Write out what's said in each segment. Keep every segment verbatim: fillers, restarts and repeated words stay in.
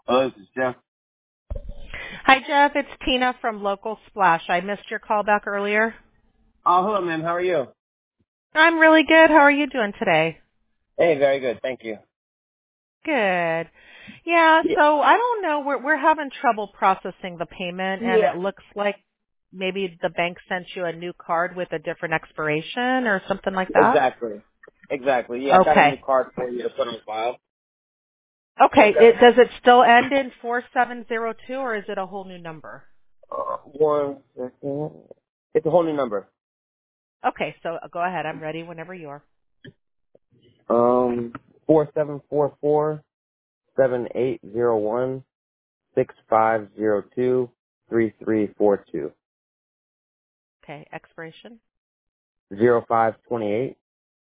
Oh, this is Jeff. Hi, Jeff. It's Tina from Local Splash. I missed your call back earlier. Oh, hello, ma'am. How are you? I'm really good. How are you doing today? Hey, very good. Thank you. Good. Yeah, Yeah. so I don't know. We're we're having trouble processing the payment, and Yeah. it looks like maybe the bank sent you a new card with a different expiration or something like that. Exactly. Exactly. Yeah, I got a new Okay. card for you to put on file. Okay. It, does it still end in four seven zero two, or is it a whole new number? Uh, one second. It's a whole new number. Okay. So go ahead. I'm ready whenever you are. Um, four seven four four seven eight zero one six five zero two three three four two Okay. Expiration zero five twenty eight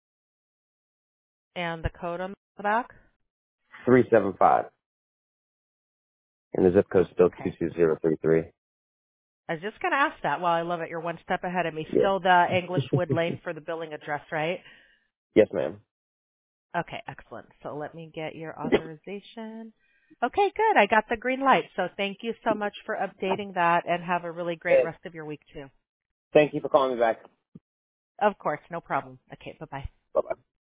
and the code on the back. three seven five, and the zip code still two Okay. two zero three three. I was just going to ask that. Well, I love it. You're one step ahead of me. Yeah. Still the English Wood Lane for the billing address, right? Yes, ma'am. Okay, excellent. So let me get your authorization. Okay, good. I got the green light. So thank you so much for updating that and have a really great Hey, rest of your week too. thank you for calling me back. Of course, no problem. Okay, bye-bye. Bye bye.